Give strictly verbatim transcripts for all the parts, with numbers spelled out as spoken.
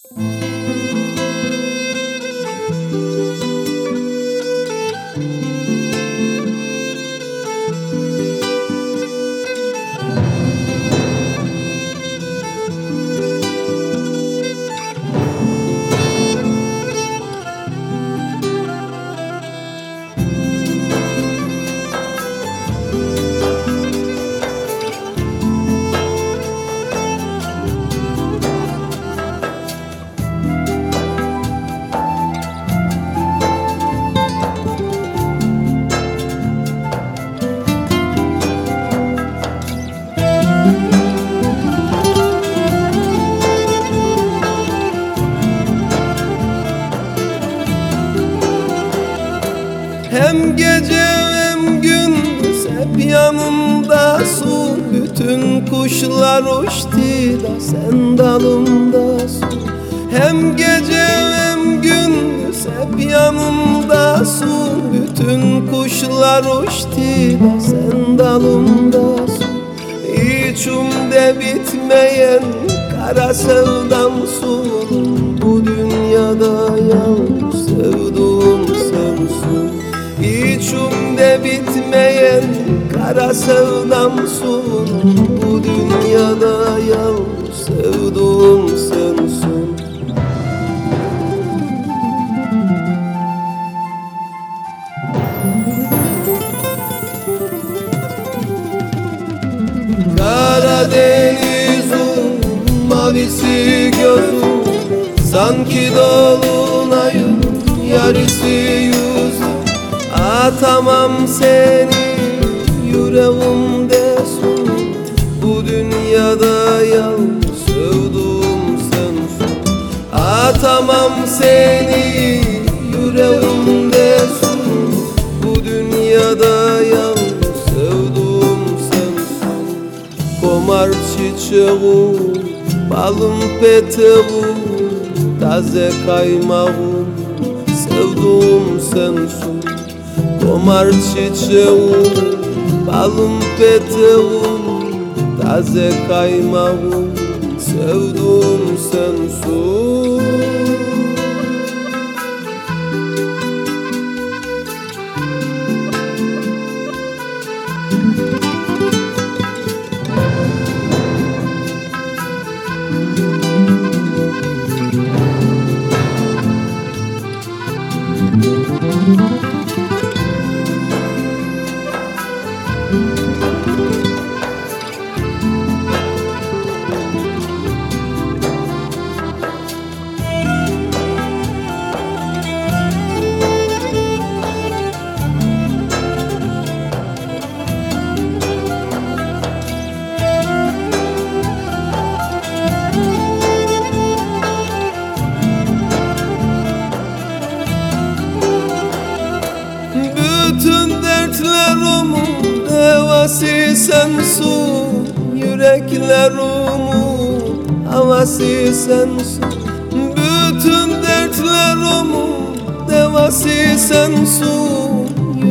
Hem gece hem gündüz hep yanımdasın. Bütün kuşlar uçtu da sen dalımdasın. Hem gece hem gündüz hep yanımdasın. Bütün kuşlar uçtu da sen dalımdasın. İçimde bitmeyen kara sevdamsın. Bu dünyada yalnız sevduğum sensin. İçimde bitmeyen kara sevdamsın. Bu dünyada yalnız sevduğum sensin. Karadeniz'in mavisi gözüm, sanki dolunayın yarısı yüzüm. Atamam seni yüreğimdesin. Bu dünyada yalnız sevduğum sensin. Atamam seni yüreğimdesin. Bu dünyada yalnız sevduğum sensin. Komar çiçeğim, balım peteğim, taze kaymağım, sevduğum sensin. Komar çiçeğim, balım peteğim, taze kaymağım, sevduğum sensin. Bütün dertlerimin devası sensin. Yüreklerimin havası sensin. Bütün dertlerimin devası sensin.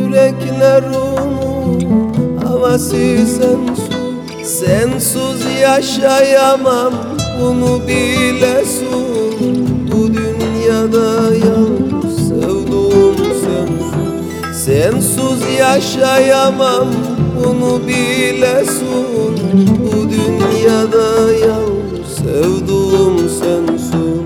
Yüreklerimin havası sensin. Sensiz yaşayamam, bunu bilesin. Bu dünyada yalnız sevduğum sensin. Sensiz yaşayamam, bunu bilesin. Bu dünyada yalnız sevduğum sensin.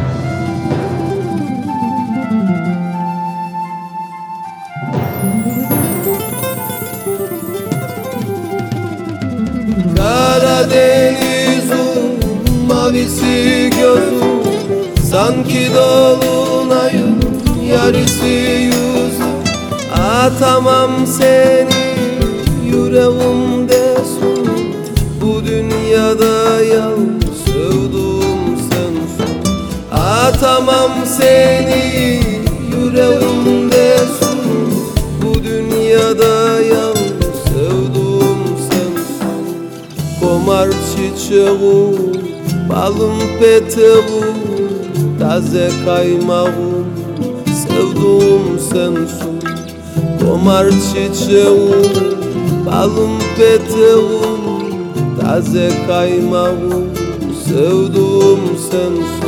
Karadeniz'in mavisi gözüm, sanki dolunayın yarısı yüzüm. Atamam seni yüreğimdesin. Bu dünyada yalnız sevduğum sensin. Atamam seni yüreğimdesin. Bu dünyada yalnız sevduğum sensin. Komar çiçeğim, balım peteğim, taze kaymağım, sevduğum sensin. Komar çiçeğim, balım peteğim, taze kaymağım, sevduğum sensin.